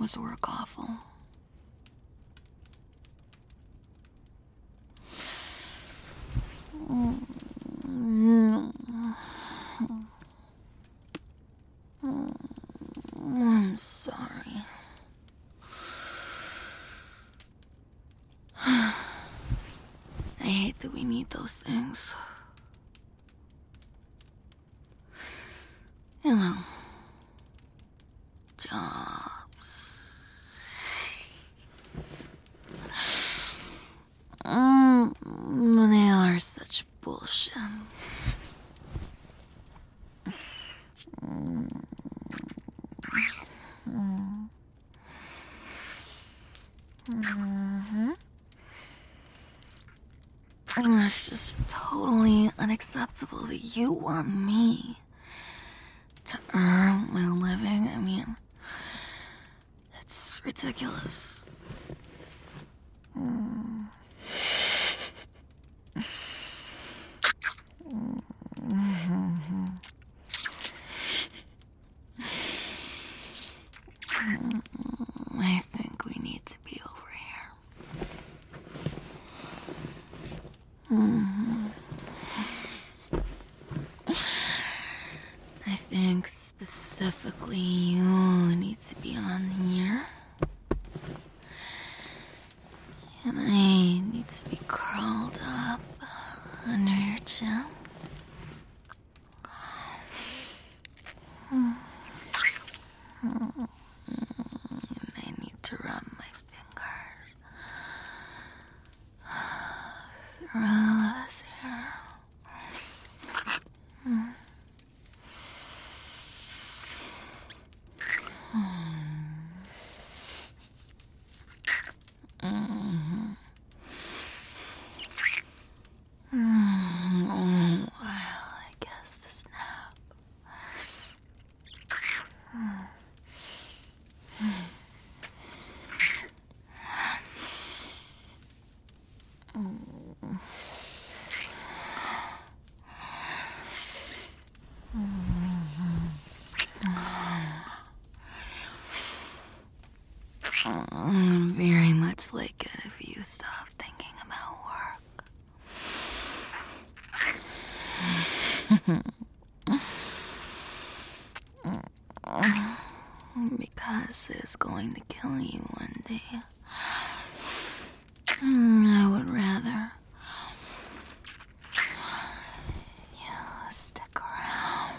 was work awful. I'm sorry. I hate that we need those things. You know, jobs. They are such bullshit. It's just totally unacceptable that you want me to earn my living. I mean, it's ridiculous. I think we need to be over here. I think specifically you need to be on here. And I need to be curled up under your chin. And I need to rub my fingers through this hair. Well, I guess this nap. Very much like it if you stop thinking about work. Because it is going to kill you one day. I would rather you stick around.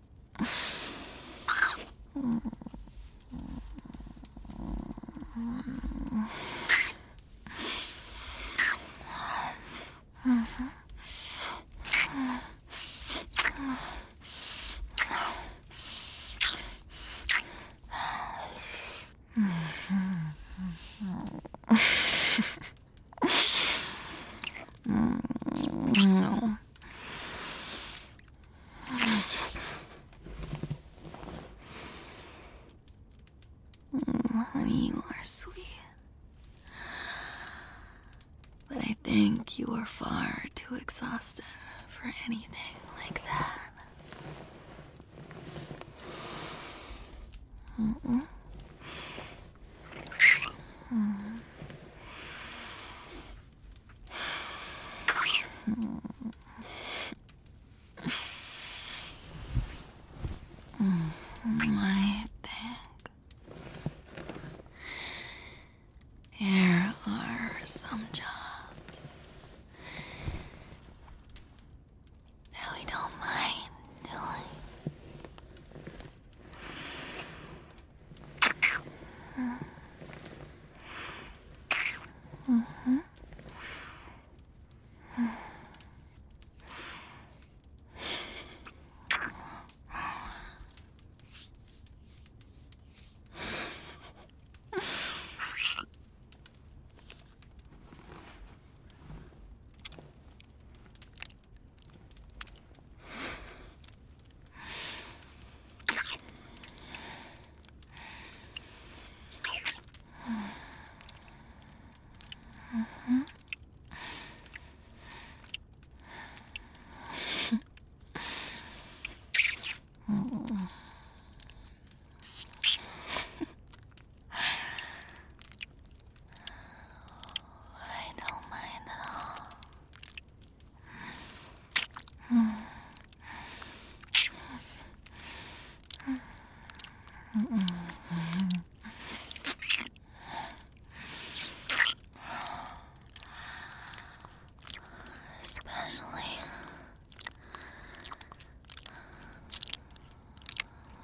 No. Honey, you are sweet. But I think you are far too exhausted for anything like that. I think there are some jobs that we don't mind doing.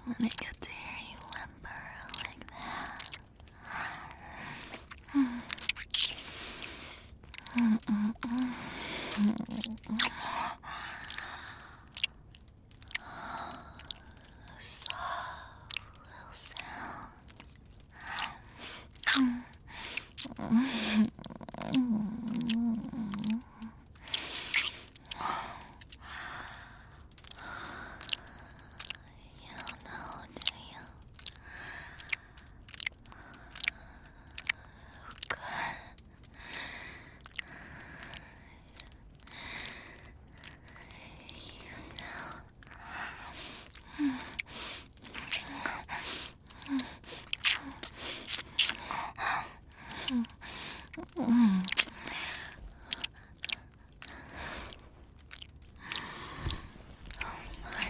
when I get to hear you whimper like that. Soft little sounds. You don't know, do you? Good. You sound I'm sorry.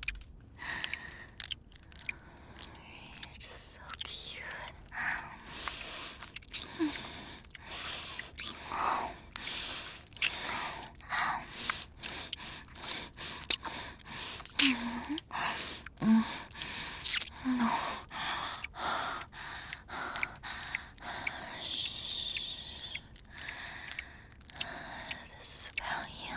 You're just so cute. No. Shh. This is about you.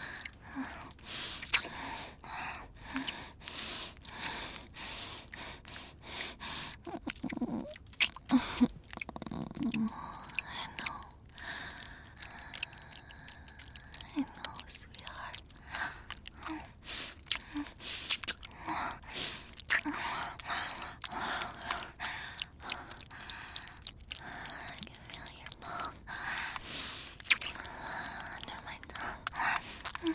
I know, sweetheart. I can feel your mouth under my tongue.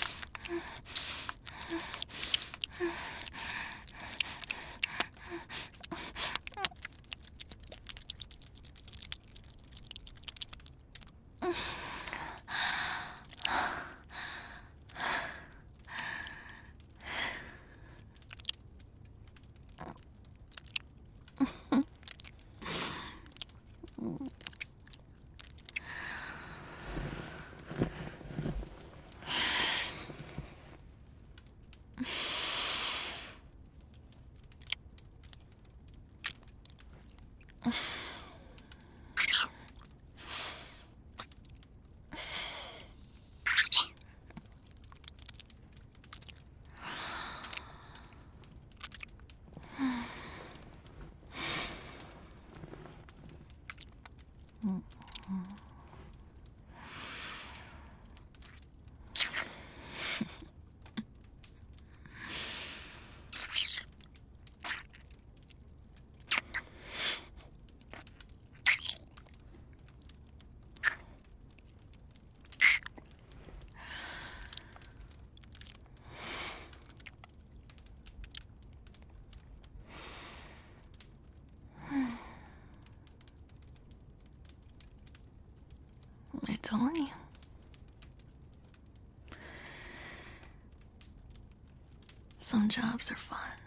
I told you. Some jobs are fun.